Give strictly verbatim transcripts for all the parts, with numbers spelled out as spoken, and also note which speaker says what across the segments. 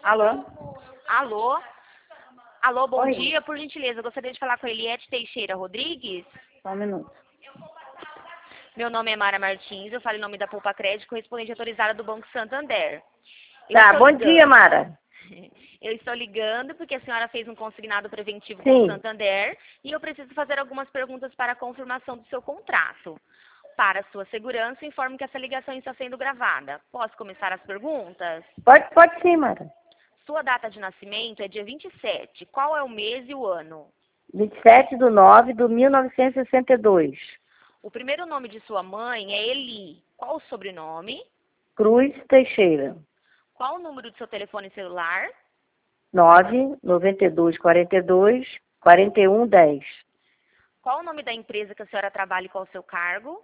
Speaker 1: Alô?
Speaker 2: Alô? Alô, bom
Speaker 1: Oi.
Speaker 2: dia. Por gentileza, eu gostaria de falar com a Eliette Teixeira Rodrigues.
Speaker 1: Só um minuto.
Speaker 2: Meu nome é Mara Martins, eu falo em nome da Poupa Crédito, correspondente autorizada do Banco Santander. Eu
Speaker 1: Tá,
Speaker 2: estou
Speaker 1: bom
Speaker 2: ligando-
Speaker 1: dia, Mara.
Speaker 2: Eu estou ligando porque a senhora fez um consignado preventivo com
Speaker 1: Sim.
Speaker 2: o Santander e eu preciso fazer algumas perguntas para a confirmação do seu contrato. Para sua segurança, informo que essa ligação está sendo gravada. Posso começar as perguntas?
Speaker 1: Pode, pode sim, Mara.
Speaker 2: Sua data de nascimento é dia vinte e sete. Qual é o mês e o ano?
Speaker 1: vinte e sete de nove de mil novecentos e sessenta e dois.
Speaker 2: O primeiro nome de sua mãe é Eli. Qual o sobrenome?
Speaker 1: Cruz Teixeira.
Speaker 2: Qual o número do seu telefone celular?
Speaker 1: nove nove dois quatro dois quatro um um zero.
Speaker 2: Qual o nome da empresa que a senhora trabalha e qual o seu cargo?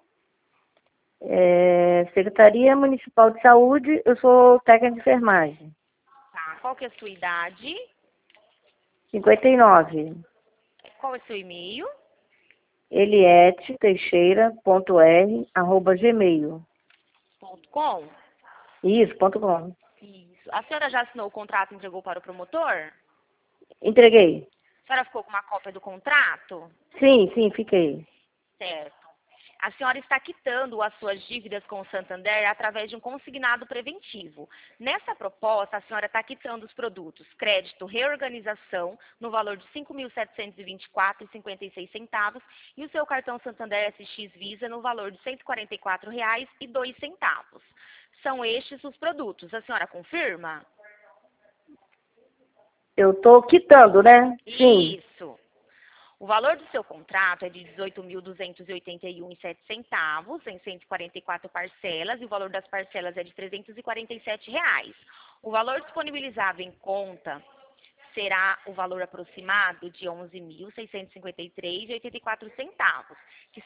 Speaker 1: É, Secretaria Municipal de Saúde, eu sou técnica de enfermagem.
Speaker 2: Tá. Qual que é a sua idade?
Speaker 1: cinquenta e nove.
Speaker 2: Qual é o seu e-mail?
Speaker 1: Eliette Teixeira ponto r arroba gmail.
Speaker 2: Ponto com?
Speaker 1: Isso, ponto com.
Speaker 2: Isso. A senhora já assinou o contrato e entregou para o promotor?
Speaker 1: Entreguei.
Speaker 2: A senhora ficou com uma cópia do contrato?
Speaker 1: Sim, sim, fiquei.
Speaker 2: Certo. A senhora está quitando as suas dívidas com o Santander através de um consignado preventivo. Nessa proposta, a senhora está quitando os produtos crédito reorganização no valor de cinco mil setecentos e vinte e quatro reais e cinquenta e seis centavos e o seu cartão Santander S X Visa no valor de cento e quarenta e quatro reais e dois centavos. São estes os produtos. A senhora confirma?
Speaker 1: Eu estou quitando, né? Sim.
Speaker 2: Isso. O valor do seu contrato é de dezoito mil duzentos e oitenta e um reais e sete centavos em cento e quarenta e quatro parcelas e o valor das parcelas é de trezentos e quarenta e sete reais. O valor disponibilizado em conta será o valor aproximado de onze mil seiscentos e cinquenta e três reais e oitenta e quatro centavos. Que,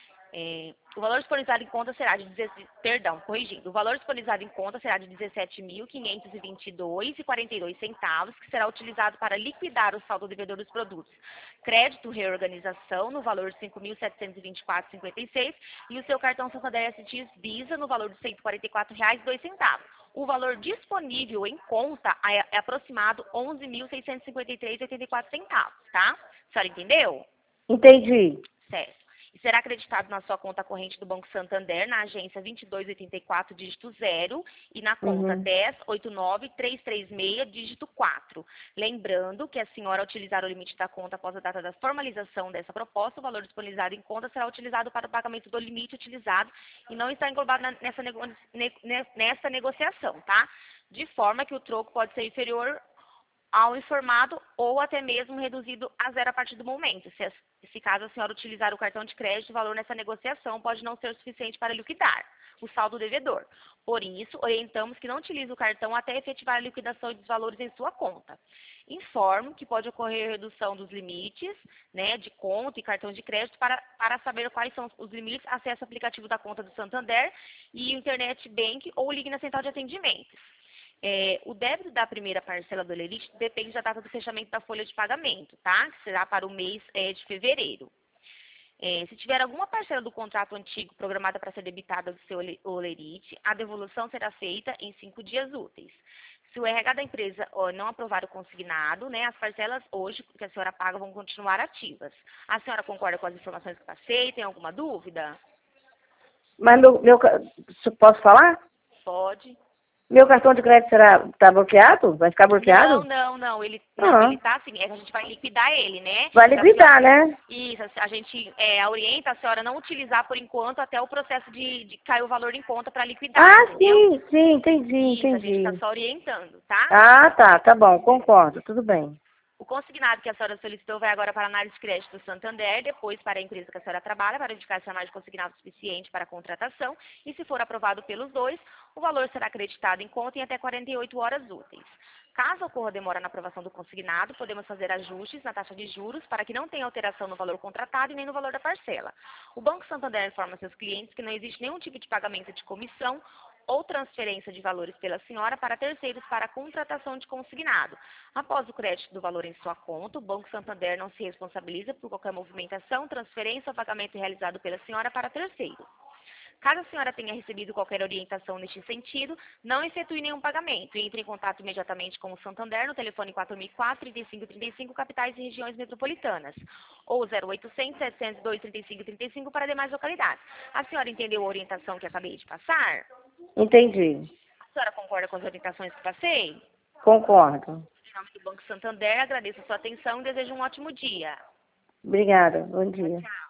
Speaker 2: é, o valor disponibilizado em conta será de dezessete, perdão, corrigindo. O valor disponibilizado em conta será de dezessete mil quinhentos e vinte e dois reais e quarenta e dois centavos, que será utilizado para liquidar o saldo devedor dos produtos. Crédito reorganização no valor de cinco mil setecentos e vinte e quatro reais e cinquenta e seis centavos e o seu cartão Santander S X Visa no valor de cento e quarenta e quatro reais e dois centavos. O valor disponível em conta é, é aproximado onze mil seiscentos e cinquenta e três reais e oitenta e quatro centavos, tá? A senhora entendeu?
Speaker 1: Entendi.
Speaker 2: Certo. E será acreditado na sua conta corrente do Banco Santander, na agência vinte e dois oitenta e quatro, dígito zero, e na conta
Speaker 1: Uhum.
Speaker 2: dez oitenta e nove trezentos e trinta e seis, dígito quatro. Lembrando que a senhora utilizar o limite da conta após a data da formalização dessa proposta, o valor disponibilizado em conta será utilizado para o pagamento do limite utilizado e não está englobado na- nessa, nego ne nessa negociação, tá? De forma que o troco pode ser inferior ao informado ou até mesmo reduzido a zero a partir do momento. Se, se caso a senhora utilizar o cartão de crédito, o valor nessa negociação pode não ser suficiente para liquidar o saldo devedor. Por isso, orientamos que não utilize o cartão até efetivar a liquidação dos valores em sua conta. Informo que pode ocorrer redução dos limites, né, de conta e cartão de crédito para, para saber quais são os limites, acesse o aplicativo da conta do Santander e o Internet Bank ou ligue na central de atendimentos. É, o débito da primeira parcela do Lerite depende da data do fechamento da folha de pagamento, tá? Que será para o mês é, de fevereiro. É, se tiver alguma parcela do contrato antigo programada para ser debitada do seu Olerite, a devolução será feita em cinco dias úteis. Se o R H da empresa ó, não aprovar o consignado, né, as parcelas hoje que a senhora paga vão continuar ativas. A senhora concorda com as informações que passei? Tem alguma dúvida?
Speaker 1: Mas meu, meu, ca- se eu posso falar?
Speaker 2: Pode.
Speaker 1: Meu cartão de crédito será tá bloqueado? Vai ficar
Speaker 2: Não,
Speaker 1: bloqueado?
Speaker 2: não, não. Ele não,
Speaker 1: Ah,
Speaker 2: ele tá assim, é que a gente vai liquidar ele, né?
Speaker 1: vai
Speaker 2: Então, a senhora-
Speaker 1: liquidar, né?
Speaker 2: Isso, a gente é, orienta a senhora a não utilizar por enquanto até o processo de, de cair o valor em conta para liquidar,
Speaker 1: Ah,
Speaker 2: entendeu?
Speaker 1: sim, sim, entendi,
Speaker 2: Isso, a gente está
Speaker 1: entendi.
Speaker 2: só orientando, tá?
Speaker 1: Ah, tá, tá bom, concordo, tudo bem.
Speaker 2: O consignado que a senhora solicitou vai agora para a análise de crédito do Santander, depois para a empresa que a senhora trabalha, para indicar se há mais consignado suficiente para a contratação, e se for aprovado pelos dois, o valor será acreditado em conta em até quarenta e oito horas úteis. Caso ocorra demora na aprovação do consignado, podemos fazer ajustes na taxa de juros para que não tenha alteração no valor contratado e nem no valor da parcela. O Banco Santander informa seus clientes que não existe nenhum tipo de pagamento de comissão ou transferência de valores pela senhora para terceiros para a contratação de consignado. Após o crédito do valor em sua conta, o Banco Santander não se responsabiliza por qualquer movimentação, transferência ou pagamento realizado pela senhora para terceiros. Caso a senhora tenha recebido qualquer orientação neste sentido, não efetue nenhum pagamento. Entre em contato imediatamente com o Santander no telefone quatro mil e quatro, trinta e cinco trinta e cinco, capitais e regiões metropolitanas, ou zero oitocentos, setecentos e dois, trinta e cinco trinta e cinco para demais localidades. A senhora entendeu a orientação que acabei de passar?
Speaker 1: Entendi.
Speaker 2: A senhora concorda com as orientações que passei?
Speaker 1: Concordo.
Speaker 2: Em nome do Banco Santander, agradeço a sua atenção e desejo um ótimo dia.
Speaker 1: Obrigada. Bom dia.
Speaker 2: Tchau.